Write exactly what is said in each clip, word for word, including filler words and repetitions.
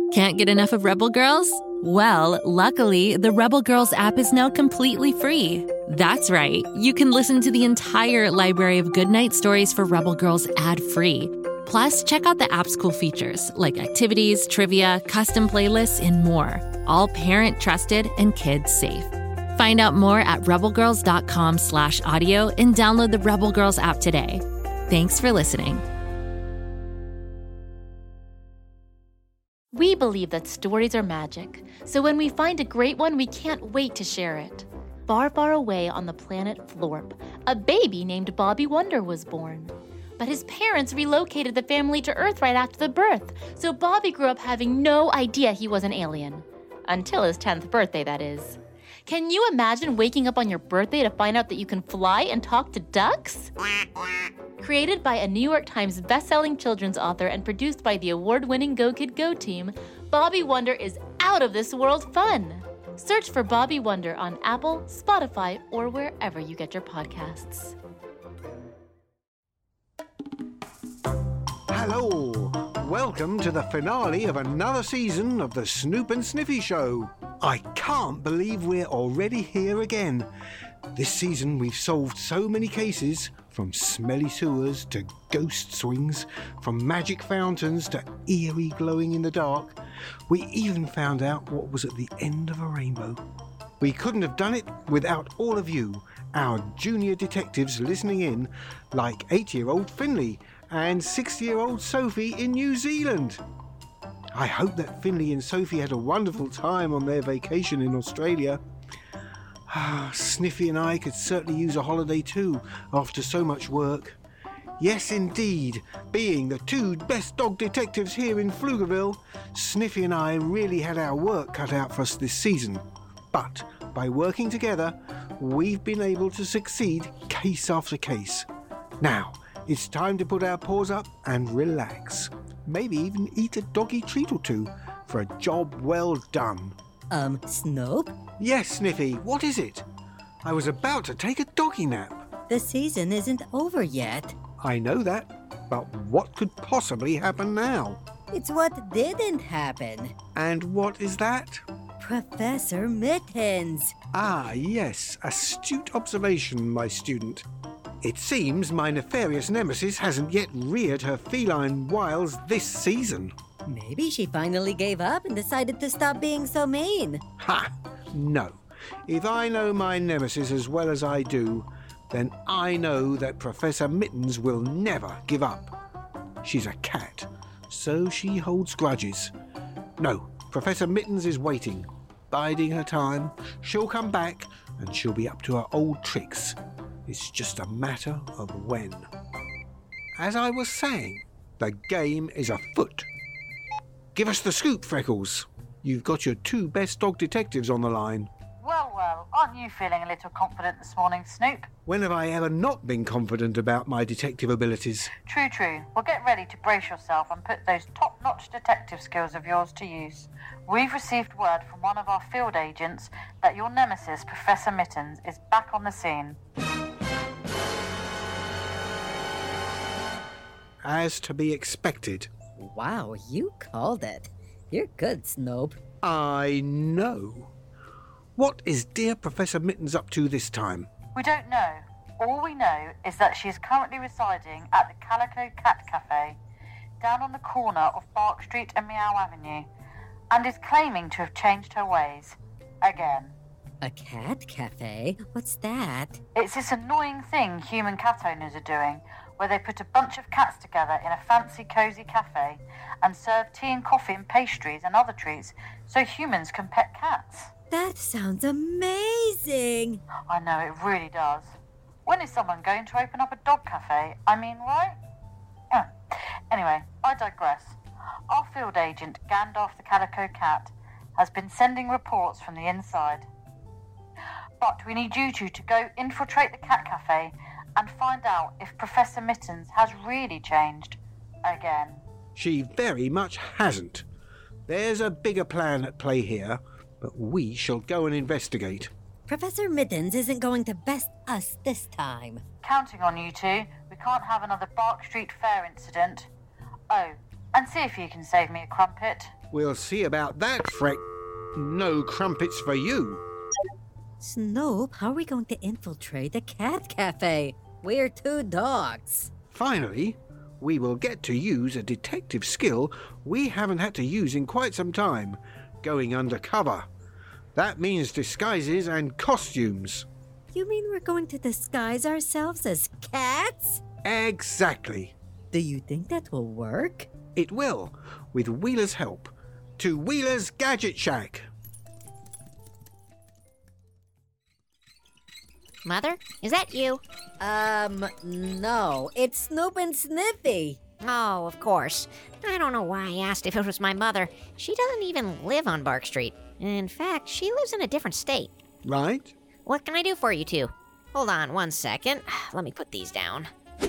Can't get enough of Rebel Girls? Well, luckily, the Rebel Girls app is now completely free. That's right. You can listen to the entire library of goodnight stories for Rebel Girls ad-free. Plus, check out the app's cool features like activities, trivia, custom playlists, and more. All parent-trusted and kids-safe. Find out more at rebelgirls.com slash audio and download the Rebel Girls app today. Thanks for listening. We believe that stories are magic, so when we find a great one, we can't wait to share it. Far, far away on the planet Florp, a baby named Bobby Wonder was born. But his parents relocated the family to Earth right after the birth, so Bobby grew up having no idea he was an alien. Until his tenth birthday, that is. Can you imagine waking up on your birthday to find out that you can fly and talk to ducks? Created by a New York Times bestselling children's author and produced by the award-winning Go Kid Go team, Bobby Wonder is out of this world fun. Search for Bobby Wonder on Apple, Spotify, or wherever you get your podcasts. Hello! Welcome to the finale of another season of the Snoop and Sniffy Show. I can't believe we're already here again. This season we've solved so many cases, from smelly sewers to ghost swings, from magic fountains to eerie glowing in the dark. We even found out what was at the end of a rainbow. We couldn't have done it without all of you, our junior detectives listening in, like eight-year-old Finley and six-year-old Sophie in New Zealand. I hope that Finley and Sophie had a wonderful time on their vacation in Australia. Ah, Sniffy and I could certainly use a holiday too, after so much work. Yes, indeed, being the two best dog detectives here in Pflugerville, Sniffy and I really had our work cut out for us this season. But by working together, we've been able to succeed case after case. Now, it's time to put our paws up and relax. Maybe even eat a doggy treat or two for a job well done. Um, Snoop? Yes, Sniffy, what is it? I was about to take a doggy nap. The season isn't over yet. I know that, but what could possibly happen now? It's what didn't happen. And what is that? Professor Mittens. Ah, yes, astute observation, my student. It seems my nefarious nemesis hasn't yet reared her feline wiles this season. Maybe she finally gave up and decided to stop being so mean. Ha! No. If I know my nemesis as well as I do, then I know that Professor Mittens will never give up. She's a cat, so she holds grudges. No, Professor Mittens is waiting, biding her time. She'll come back, and she'll be up to her old tricks. It's just a matter of when. As I was saying, the game is afoot. Give us the scoop, Freckles. You've got your two best dog detectives on the line. Well, well, aren't you feeling a little confident this morning, Snoop? When have I ever not been confident about my detective abilities? True, true. Well, get ready to brace yourself and put those top-notch detective skills of yours to use. We've received word from one of our field agents that your nemesis, Professor Mittens, is back on the scene. As to be expected. Wow, you called it. You're good, Snoop. I know. What is dear Professor Mittens up to this time? We don't know. All we know is that she is currently residing at the Calico Cat Cafe, down on the corner of Bark Street and Meow Avenue, and is claiming to have changed her ways. Again. A cat cafe? What's that? It's this annoying thing human cat owners are doing, where they put a bunch of cats together in a fancy, cosy cafe and serve tea and coffee and pastries and other treats so humans can pet cats. That sounds amazing. I know, it really does. When is someone going to open up a dog cafe? I mean, right? Oh. Anyway, I digress. Our field agent, Gandalf the Calico Cat, has been sending reports from the inside. But we need you two to go infiltrate the cat cafe and find out if Professor Mittens has really changed again. She very much hasn't. There's a bigger plan at play here, but we shall go and investigate. Professor Mittens isn't going to best us this time. Counting on you two. We can't have another Bark Street Fair incident. Oh, and see if you can save me a crumpet. We'll see about that, Freck. No crumpets for you. Snoop, how are we going to infiltrate the cat cafe? We're two dogs. Finally, we will get to use a detective skill we haven't had to use in quite some time, going undercover. That means disguises and costumes. You mean we're going to disguise ourselves as cats? Exactly. Do you think that will work? It will, with Wheeler's help. To Wheeler's Gadget Shack. Mother, is that you? Um, no. It's Snoop and Sniffy. Oh, of course. I don't know why I asked if it was my mother. She doesn't even live on Bark Street. In fact, she lives in a different state. Right? What can I do for you two? Hold on one second. Let me put these down.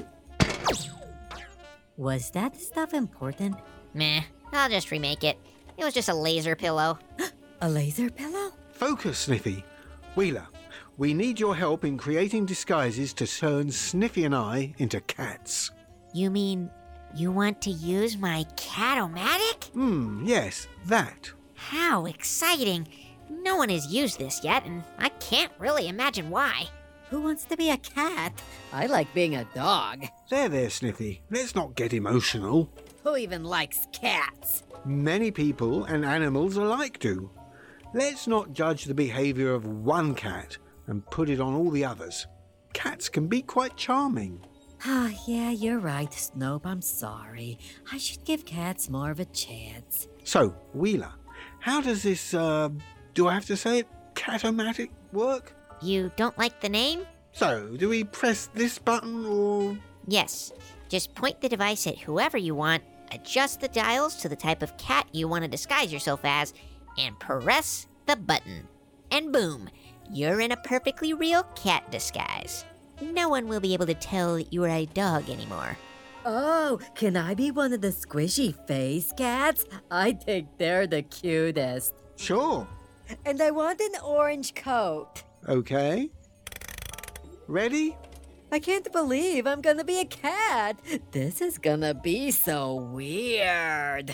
Was that stuff important? Meh, I'll just remake it. It was just a laser pillow. A laser pillow? Focus, Sniffy. Wheeler, we need your help in creating disguises to turn Sniffy and I into cats. You mean you want to use my cat-o-matic? Hmm, yes, that. How exciting! No one has used this yet, and I can't really imagine why. Who wants to be a cat? I like being a dog. There, there, Sniffy. Let's not get emotional. Who even likes cats? Many people and animals alike do. Let's not judge the behaviour of one cat and put it on all the others. Cats can be quite charming. Ah, yeah, you're right, Snoop. I'm sorry. I should give cats more of a chance. So, Wheeler, how does this, uh, do I have to say it, cat-o-matic work? You don't like the name? So, do we press this button or... Yes. Just point the device at whoever you want, adjust the dials to the type of cat you want to disguise yourself as, and press the button. And boom, you're in a perfectly real cat disguise. No one will be able to tell you're a dog anymore. Oh, can I be one of the squishy face cats? I think they're the cutest. Sure. And I want an orange coat. Okay. Ready? I can't believe I'm gonna be a cat. This is gonna be so weird.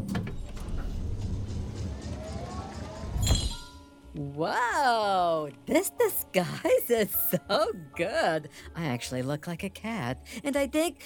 Whoa, this disguise is so good. I actually look like a cat, and I think...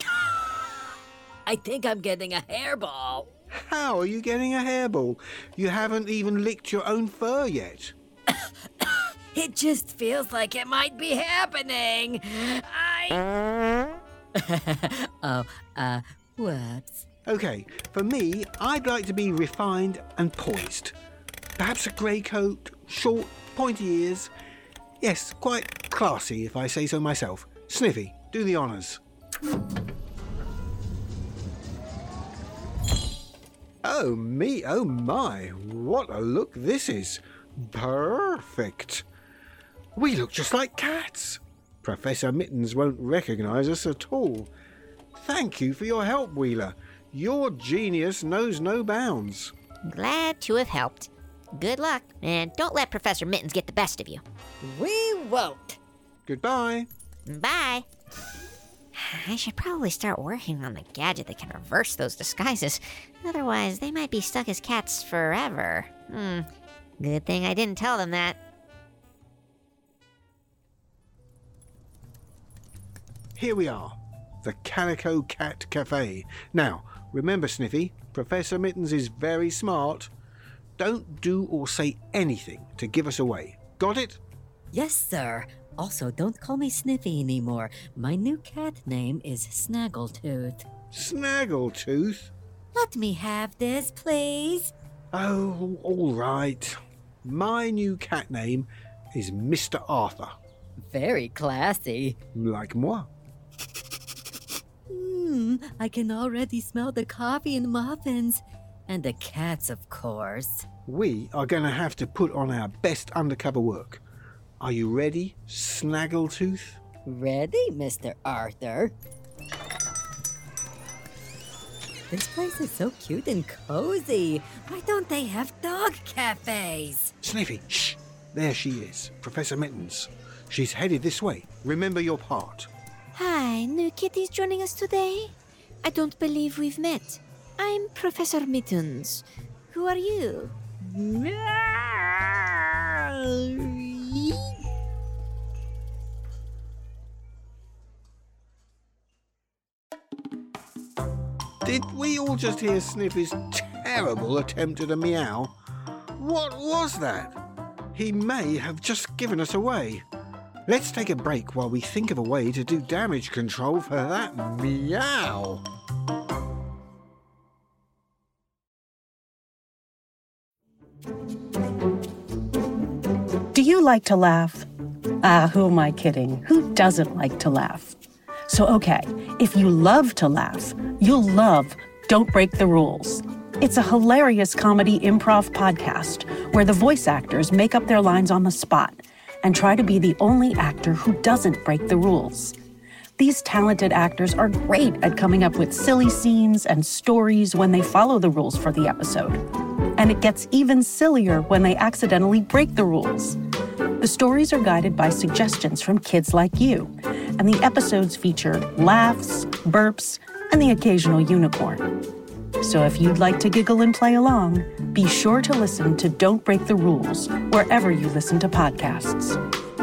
I think I'm getting a hairball. How are you getting a hairball? You haven't even licked your own fur yet. It just feels like it might be happening. I... oh, uh, whoops. Okay, for me, I'd like to be refined and poised. Perhaps a grey coat, short, pointy ears. Yes, quite classy, if I say so myself. Sniffy, do the honours. Oh me, oh my, what a look this is. Perfect. We look just like cats. Professor Mittens won't recognise us at all. Thank you for your help, Wheeler. Your genius knows no bounds. Glad to have helped. Good luck, and don't let Professor Mittens get the best of you. We won't. Goodbye. Bye. I should probably start working on the gadget that can reverse those disguises. Otherwise, they might be stuck as cats forever. Hmm. Good thing I didn't tell them that. Here we are, the Calico Cat Cafe. Now, remember, Sniffy, Professor Mittens is very smart. Don't do or say anything to give us away. Got it? Yes, sir. Also, don't call me Sniffy anymore. My new cat name is Snaggletooth. Snaggletooth? Let me have this, please. Oh, all right. My new cat name is Mister Arthur. Very classy. Like moi. Hmm, I can already smell the coffee and muffins. And the cats, of course. We are going to have to put on our best undercover work. Are you ready, Snaggletooth? Ready, Mister Arthur? This place is so cute and cozy. Why don't they have dog cafes? Sniffy, shh. There she is, Professor Mittens. She's headed this way. Remember your part. Hi, new kitties joining us today? I don't believe we've met. I'm Professor Mittens. Who are you? Did we all just hear Sniffy's terrible attempt at a meow? What was that? He may have just given us away. Let's take a break while we think of a way to do damage control for that meow. Do you like to laugh? Ah, who am I kidding? Who doesn't like to laugh? So, okay, if you love to laugh, you'll love Don't Break the Rules. It's a hilarious comedy improv podcast where the voice actors make up their lines on the spot and try to be the only actor who doesn't break the rules. These talented actors are great at coming up with silly scenes and stories when they follow the rules for the episode. And it gets even sillier when they accidentally break the rules. The stories are guided by suggestions from kids like you, and the episodes feature laughs, burps, and the occasional unicorn. So if you'd like to giggle and play along, be sure to listen to Don't Break the Rules wherever you listen to podcasts.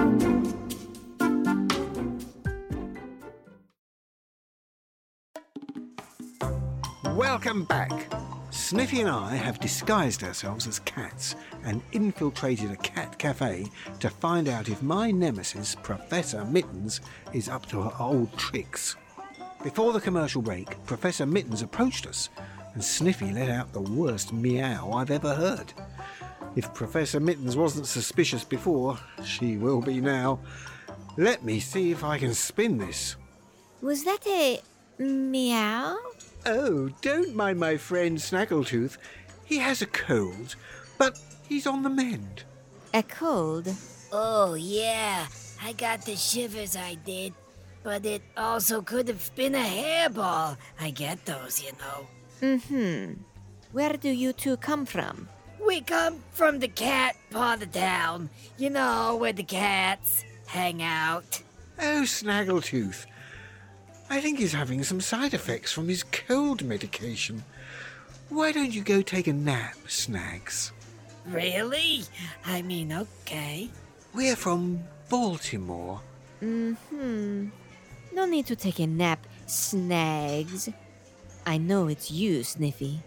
Welcome back. Sniffy and I have disguised ourselves as cats and infiltrated a cat cafe to find out if my nemesis, Professor Mittens, is up to her old tricks. Before the commercial break, Professor Mittens approached us, and Sniffy let out the worst meow I've ever heard. If Professor Mittens wasn't suspicious before, she will be now. Let me see if I can spin this. Was that a meow? Oh, don't mind my friend Snaggletooth. He has a cold, but he's on the mend. A cold? Oh, yeah. I got the shivers, I did. But it also could have been a hairball. I get those, you know. Mm-hmm. Where do you two come from? We come from the cat part of town. You know, where the cats hang out. Oh, Snaggletooth. I think he's having some side effects from his cold medication. Why don't you go take a nap, Snags? Really? I mean, okay. We're from Baltimore. Mm-hmm. No need to take a nap, Snags. I know it's you, Sniffy.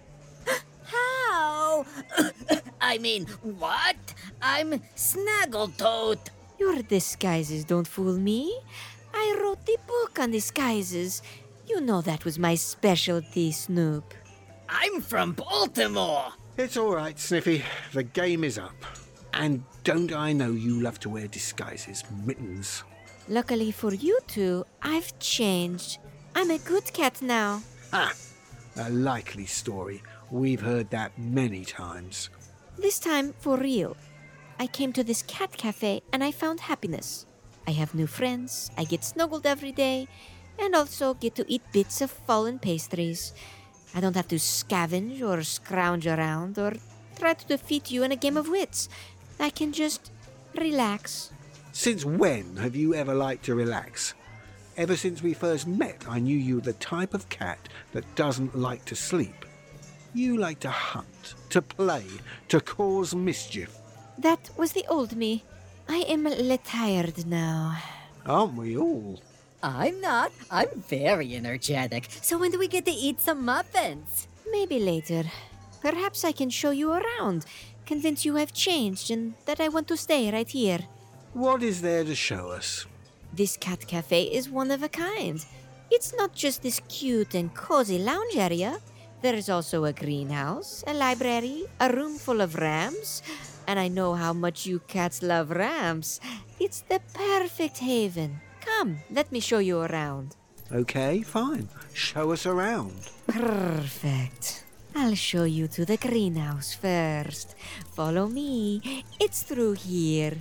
How? I mean, what? I'm Snaggletooth. Your disguises don't fool me. I wrote the book on disguises. You know that was my specialty, Snoop. I'm from Baltimore. It's all right, Sniffy. The game is up. And don't I know you love to wear disguises, Mittens? Luckily for you two, I've changed. I'm a good cat now. Ah, a likely story. We've heard that many times. This time, for real. I came to this cat cafe and I found happiness. I have new friends, I get snuggled every day, and also get to eat bits of fallen pastries. I don't have to scavenge or scrounge around or try to defeat you in a game of wits. I can just relax. Since when have you ever liked to relax? Ever since we first met, I knew you were the type of cat that doesn't like to sleep. You like to hunt, to play, to cause mischief. That was the old me. I am retired now. Aren't we all? I'm not. I'm very energetic. So when do we get to eat some muffins? Maybe later. Perhaps I can show you around, convince you I've changed and that I want to stay right here. What is there to show us? This cat cafe is one of a kind. It's not just this cute and cozy lounge area. There is also a greenhouse, a library, a room full of rams. And I know how much you cats love rams. It's the perfect haven. Come, let me show you around. Okay, fine. Show us around. Perfect. I'll show you to the greenhouse first. Follow me. It's through here.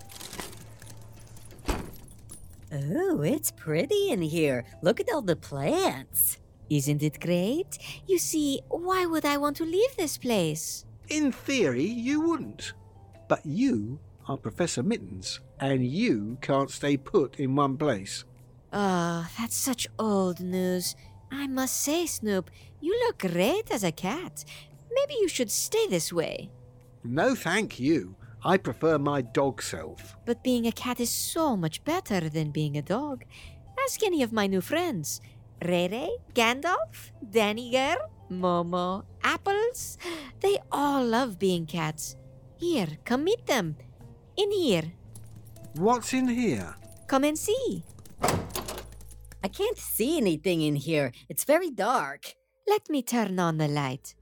Oh, it's pretty in here. Look at all the plants. Isn't it great? You see, why would I want to leave this place? In theory, you wouldn't. But you are Professor Mittens, and you can't stay put in one place. Oh, that's such old news. I must say, Snoop, you look great as a cat. Maybe you should stay this way. No, thank you. I prefer my dog self. But being a cat is so much better than being a dog. Ask any of my new friends. Ray Ray, Gandalf, Danny Girl, Momo, Apples. They all love being cats. Here, come meet them. In here. What's in here? Come and see. I can't see anything in here. It's very dark. Let me turn on the light.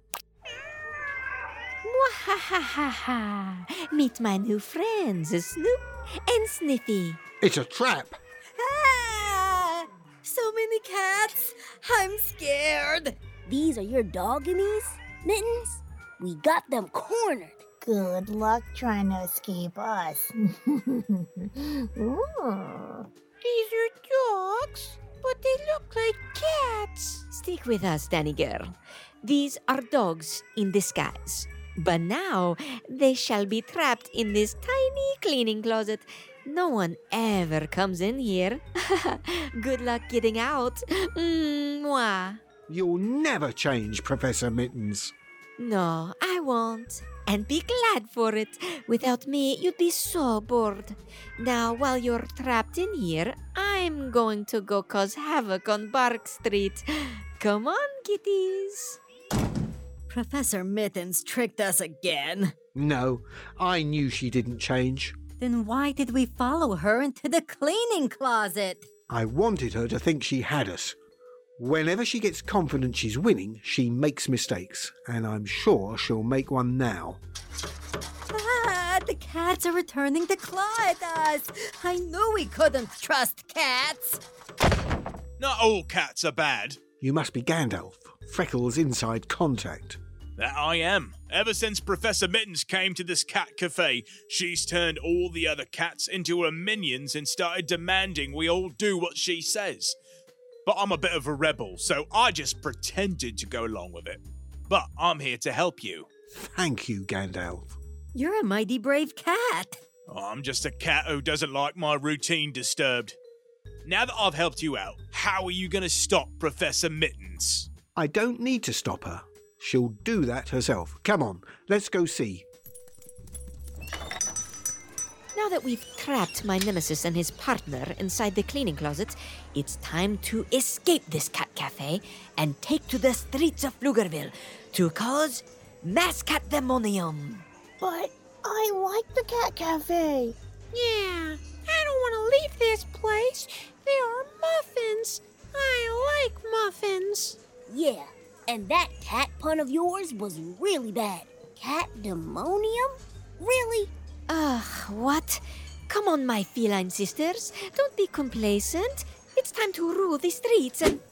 Mwahahaha! Meet my new friends, Snoop and Sniffy. It's a trap. Ah! So many cats. I'm scared. These are your doggies, Mittens? We got them cornered. Good luck trying to escape us. These are dogs, but they look like cats. Stick with us, Danny Girl. These are dogs in disguise. But now they shall be trapped in this tiny cleaning closet. No one ever comes in here. Good luck getting out. Mwah. You'll never change, Professor Mittens. No, I won't. And be glad for it. Without me, you'd be so bored. Now, while you're trapped in here, I'm going to go cause havoc on Bark Street. Come on, kitties. Professor Mittens tricked us again. No, I knew she didn't change. Then why did we follow her into the cleaning closet? I wanted her to think she had us. Whenever she gets confident she's winning, she makes mistakes, and I'm sure she'll make one now. Ah, the cats are returning to claw at us. I knew we couldn't trust cats. Not all cats are bad. You must be Gandalf, Freckles' inside contact. That I am. Ever since Professor Mittens came to this cat cafe, she's turned all the other cats into her minions and started demanding we all do what she says. But I'm a bit of a rebel, so I just pretended to go along with it. But I'm here to help you. Thank you, Gandalf. You're a mighty brave cat. I'm just a cat who doesn't like my routine disturbed. Now that I've helped you out, how are you going to stop Professor Mittens? I don't need to stop her. She'll do that herself. Come on, let's go see. Now that we've trapped my nemesis and his partner inside the cleaning closet, it's time to escape this cat cafe and take to the streets of Pflugerville to cause mass catdemonium. But I like the cat cafe. Yeah, I don't want to leave this place. There are muffins. I like muffins. Yeah, and that cat pun of yours was really bad. Cat demonium? Really? Ugh, what? Come on, my feline sisters. Don't be complacent. It's time to rule the streets and...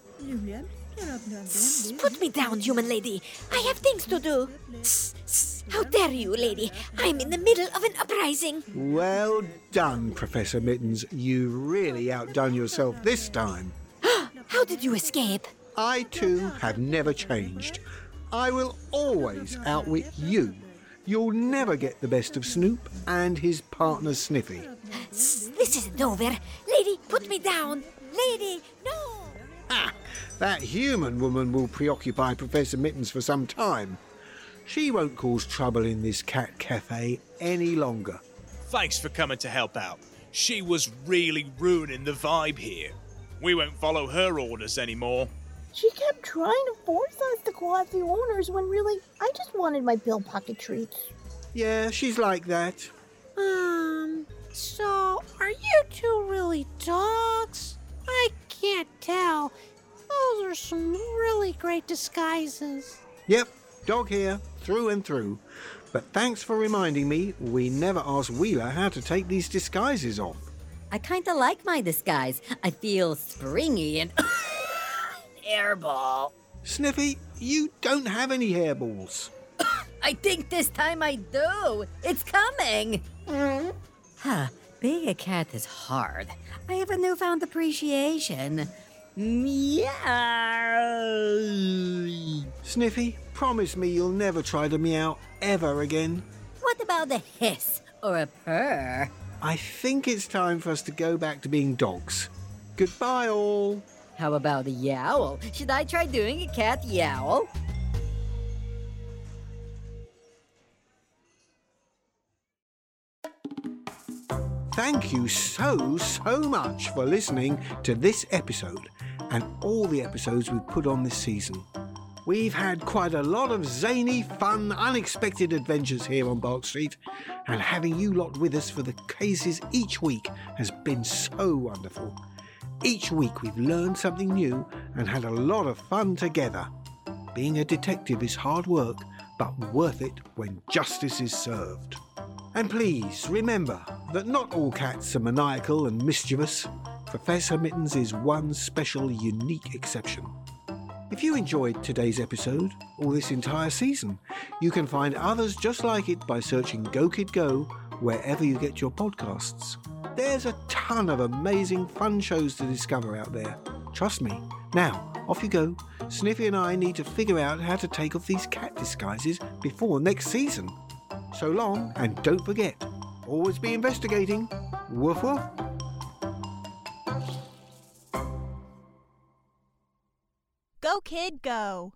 Put me down, human lady. I have things to do. How dare you, lady? I'm in the middle of an uprising. Well done, Professor Mittens. You really outdone yourself this time. How did you escape? I, too, have never changed. I will always outwit you. You'll never get the best of Snoop and his partner Sniffy. This isn't over. Lady, put me down. Lady, no! Ha! That human woman will preoccupy Professor Mittens for some time. She won't cause trouble in this cat cafe any longer. Thanks for coming to help out. She was really ruining the vibe here. We won't follow her orders anymore. She kept trying to force us to call out the owners when really I just wanted my pill pocket treats. Yeah, she's like that. Um, so are you two really dogs? I can't tell. Those are some really great disguises. Yep, dog here, through and through. But thanks for reminding me, we never asked Wheeler how to take these disguises off. I kinda like my disguise. I feel springy and... hairball. Sniffy, you don't have any hairballs. I think this time I do. It's coming. Mm. Huh, being a cat is hard. I have a newfound appreciation. Meow. Sniffy, promise me you'll never try to meow ever again. What about a hiss or a purr? I think it's time for us to go back to being dogs. Goodbye, all. How about a yowl? Should I try doing a cat yowl? Thank you so, so much for listening to this episode and all the episodes we've put on this season. We've had quite a lot of zany, fun, unexpected adventures here on Bark Street, and having you lot with us for the cases each week has been so wonderful. Each week we've learned something new and had a lot of fun together. Being a detective is hard work, but worth it when justice is served. And please remember that not all cats are maniacal and mischievous. Professor Mittens is one special, unique exception. If you enjoyed today's episode, or this entire season, you can find others just like it by searching Go Kid Go wherever you get your podcasts. There's a ton of amazing fun shows to discover out there. Trust me. Now, off you go. Sniffy and I need to figure out how to take off these cat disguises before next season. So long, and don't forget, always be investigating. Woof woof. Go, kid, go.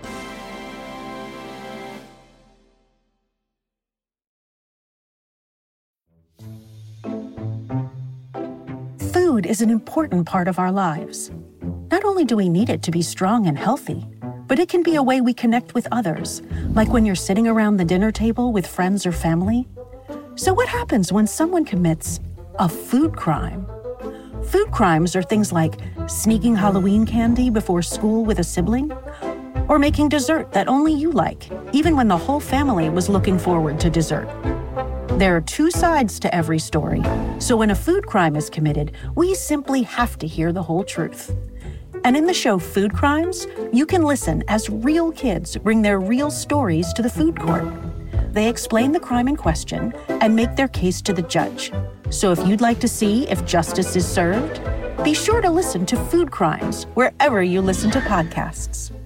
Food is an important part of our lives. Not only do we need it to be strong and healthy, but it can be a way we connect with others, like when you're sitting around the dinner table with friends or family. So what happens when someone commits a food crime? Food crimes are things like sneaking Halloween candy before school with a sibling, or making dessert that only you like, even when the whole family was looking forward to dessert. There are two sides to every story, so when a food crime is committed, we simply have to hear the whole truth. And in the show Food Crimes, you can listen as real kids bring their real stories to the food court. They explain the crime in question and make their case to the judge. So if you'd like to see if justice is served, be sure to listen to Food Crimes wherever you listen to podcasts.